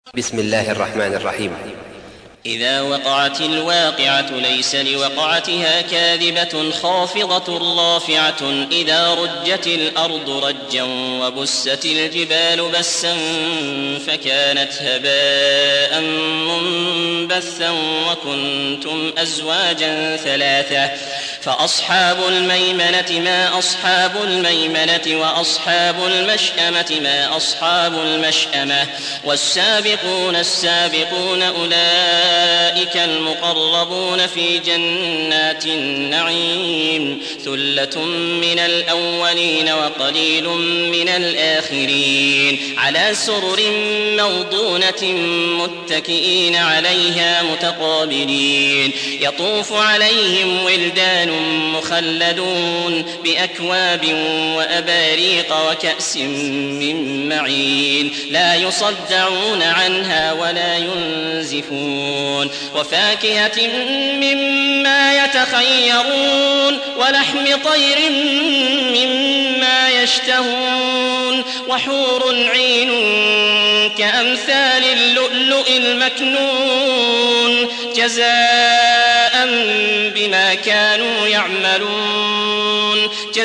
بسم الله الرحمن الرحيم. إذا وقعت الواقعة ليس لوقعتها كاذبة خافضة رافعة إذا رجت الأرض رجا وبست الجبال بسا فكانت هباء منبثا وكنتم أزواجا ثلاثة فأصحاب الميمنة ما أصحاب الميمنة وأصحاب المشأمة ما أصحاب المشأمة والسابقون السابقون أولئك المقربون في جنات النعيم ثلة من الأولين وقليل من الآخرين على سرر موضونة متكئين عليها متقابلين يطوف عليهم ولدان مخلدون بأكواب وأباريق وكأس من معين لا يصدعون عنها ولا ينزفون وفاكهة مما يتخيرون ولحم طير مما يشتهون وحور عين كأمثال اللؤلؤ المكنون جزاء بما كانوا يعملون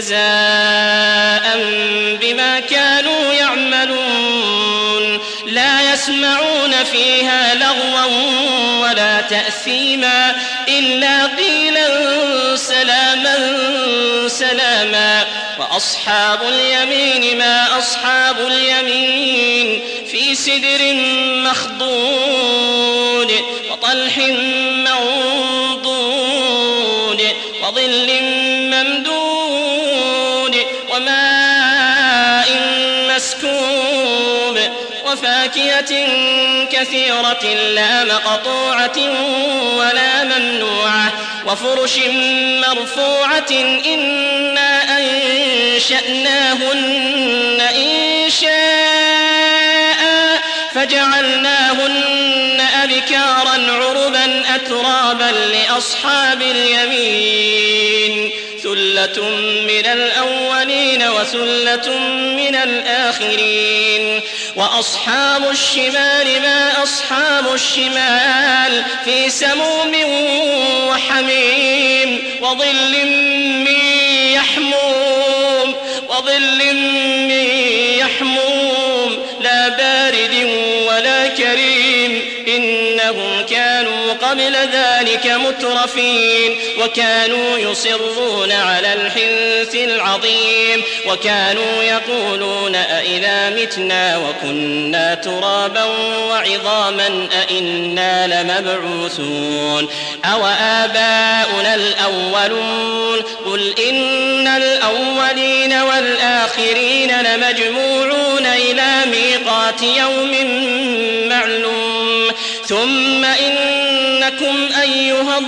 لا يسمعون فيها لغوا ولا تأثيما إلا قيلا سلاما سلاما وأصحاب اليمين ما أصحاب اليمين في سدر مخضود وطلح منضود وظل ممدود وماء مسكوب وفاكهة كثيرة لا مقطوعة ولا ممنوعة وفرش مرفوعة إنا أنشأناهن إنشاء فجعلناهن أبكارا عربا أترابا لأصحاب اليمين ثلة من الأولين وثلة من الآخرين وأصحاب الشمال ما أصحاب الشمال في سموم وحميم وظل من يحموم لا بارد ولا كريم إنهم كانوا قبل ذلك مترفين وكانوا يصرون على الحنث العظيم وكانوا يقولون أئذا متنا وكنا ترابا وعظاما أئنا لمبعوثون أو آباؤنا الأولون قل إن الأولين والآخرين لمجموعون إلى ميقات يوم معلوم ثم إنكم أيها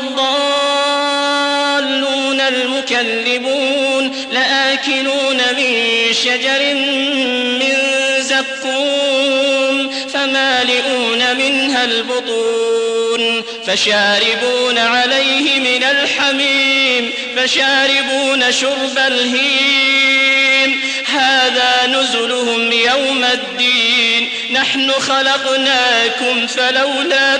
الضالون المكذبون لآكلون من شجر من زقوم فمالئون منها البطون فشاربون عليه من الحميم فشاربون شرب الهيم هذا نزلهم يوم الدين نحن خلقناكم فلولا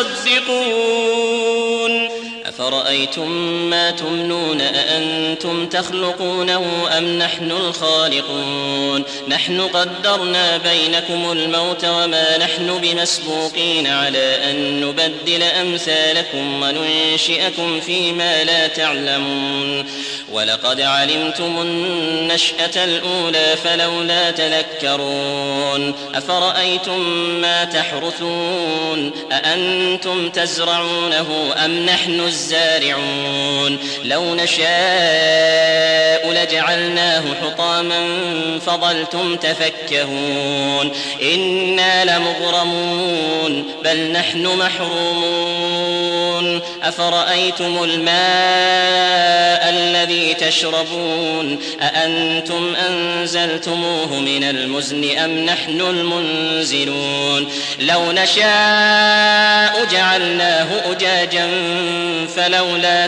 تصدقون أفرأيتم ما تمنون أأنتم تخلقونه أم نحن الخالقون نحن قدرنا بينكم الموت وما نحن بمسبوقين على أن نبدل أمثالكم وننشئكم فيما لا تعلمون ولقد علمتم النشأة الأولى فلولا تذكرون أفرأيتم ما تحرثون أأنتم تزرعونه أم نحن الزارعون لو نشاء لجعلناه حطاما فظلتم تفكهون إنا لمغرمون بل نحن محرومون أفرأيتم الماء الذي الذي تشربون أأنتم أنزلتموه من المزن أم نحن المنزلون لو نشاء جعلناه أجاجا فلولا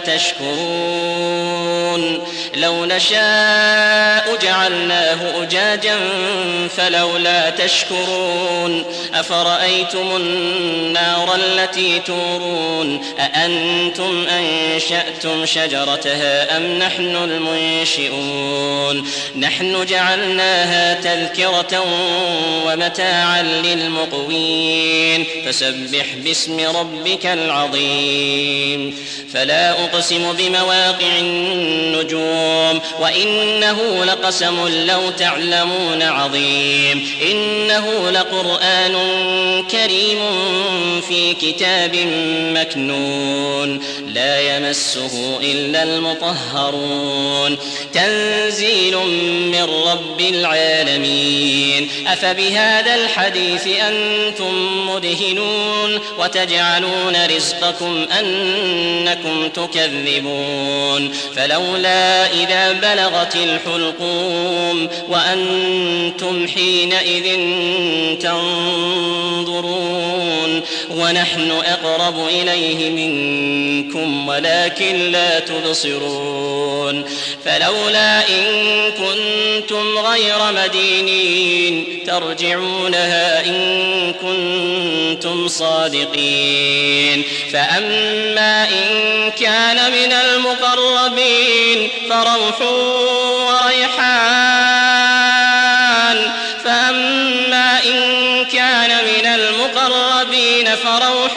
تشكرون لو نشاء جعلناه أجاجا فلولا تشكرون أفرأيتم النار التي تورون أأنتم أنشأتم شجرتها أم نحن المنشئون نحن جعلناها تذكرة ومتاعا للمقوين فسبح باسم ربك العظيم فلا أقسم بمواقع النجوم وإنه لقسم لو تعلمون عظيم إنه لقرآن كريم في كتاب مكنون لا يمسه إلا المطهرون تنزيل من رب العالمين أفبهذا الحديث أنتم مدهنون وتجعلون رزقكم أنكم تكذبون فلولا إذا بلغت الحلقوم وأنتم حينئذ تنظرون ونحن أقرب إليه منكم ولكن لا تبصرون فلولا إن كنتم غير مدينين ترجعونها إن كنتم صادقين فأما إن كان من المقربين فروح وريحان فأما إن كان من المقربين فروح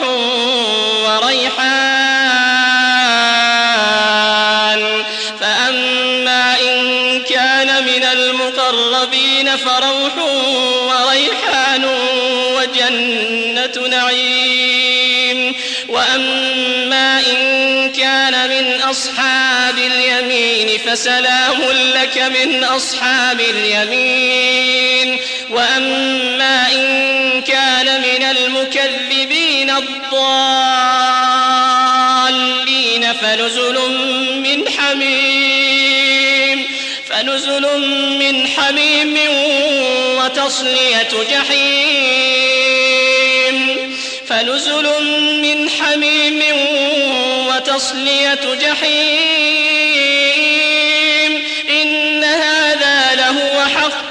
وريحان فأما إن كان من المقربين فروح وريحان وجنة نعيم وأما إن كان من أصحاب اليمين فسلام لك من أصحاب اليمين وأما إن كان من المكذبين الضالين فنزل من حميم وتصلية جحيم إن هذا لهو حق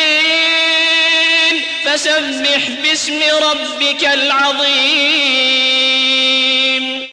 اليقين فسبح باسم ربك العظيم